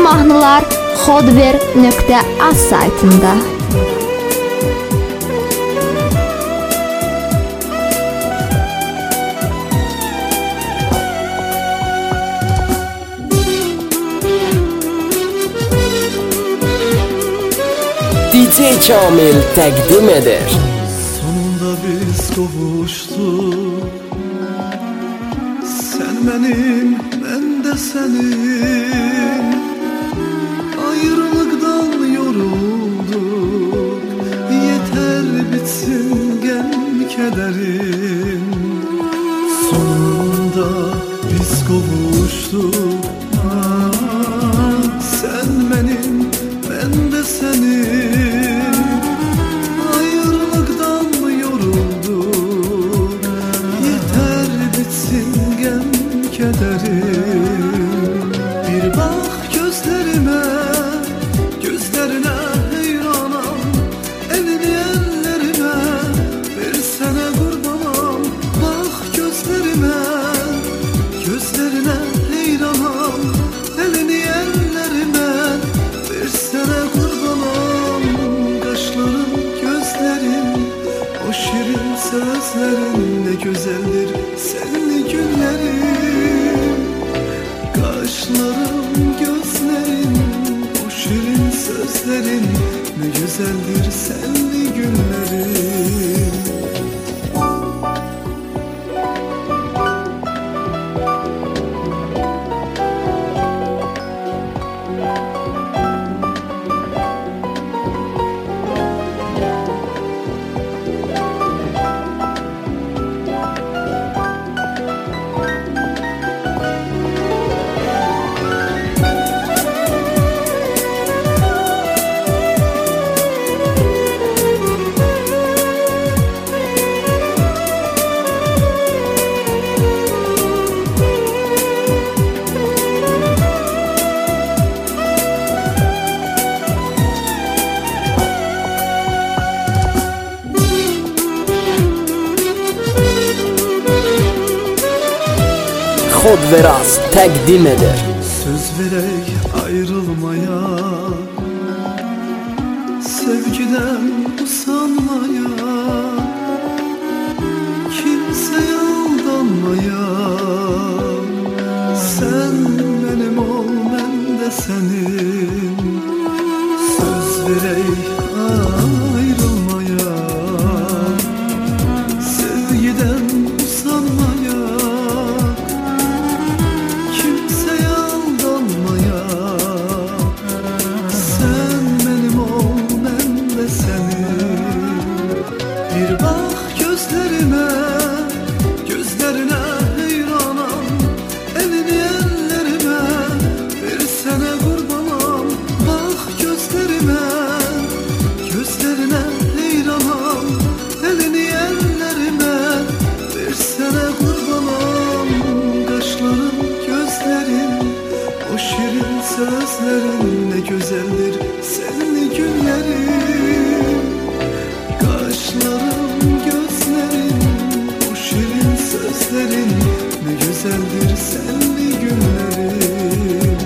mahnılar Xodver.az saytında. DJ Kamil təqdim edir. Sonunda biz qovuşduq. Sen benim, ben de senin. Ayrılıktan yorulduk. Yeter bitsin gel kederim. Sonunda biz kavuştuk. Sen benim, ben de senin. Ayrılıktan yorulduk. Yeter bitsin gel kederim. Bir bak gözlerime, gözlerine heyranam. Elini ellerime versene kurbanam. Bak gözlerime, gözlerine heyranam. Elini ellerime versene kurbanam. Kaşların, gözlerin, o şirin sözlerin ne güzeldir senli günlerim. Kaşların, gözlerin, o şirin sözlerin ne güzeldir senli günlerim. Xodveraz təqdim edir. Söz verək ayrılmaya, sevgiden usanmaya, kimseye aldanmaya. Sen benim ol, ben de senin. Söz verək ayrılmaya, sevgiden usanmaya, kimseye aldanmaya. Sen benim ol, ben de senin. Bir bak gözlerime, gözlerine heyranam. Elini ellerime versene kurbanam. Bak gözlerime, gözlerine heyranam. Elini ellerime versene kurbanam. Kaşların, gözlerin, o şirin sözlerin ne güzeldir senli günlerim. Kaşların, gözlerin, o şirin sözlerin ne güzeldir senli günlerim.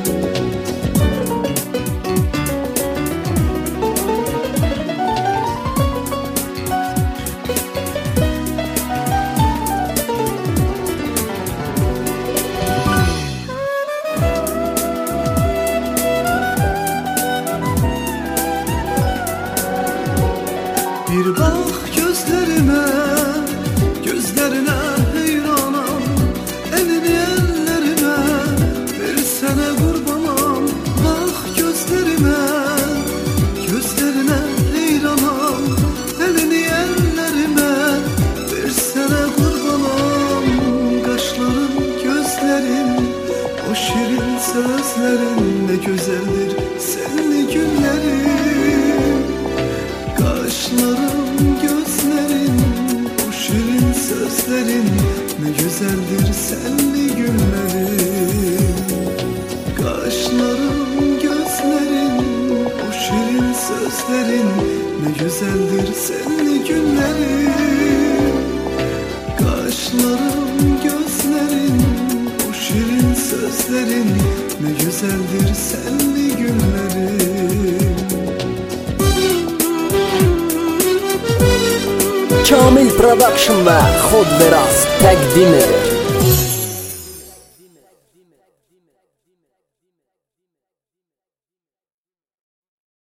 Bir bak gözlerime, gözlerine heyranam. Elini ellerime versene kurbanam. Bak gözlerime, gözlerine heyranam. Elini ellerime versene kurbanam. Kaşların, gözlerin, o şirin sözlerin ne güzeldir senli günlerim. Kaşların, gözlerin, o şirin sözlerin ne güzeldir senli günlerim. Kaşların, gözlerin, o şirin sözlerin ne güzeldir senli günlerim. Kaşların, gözlerin, o şirin sözlerin sözlerin, ne güzeldir senli günlerin. Kamil Production ve Xod Veraz təqdim edir.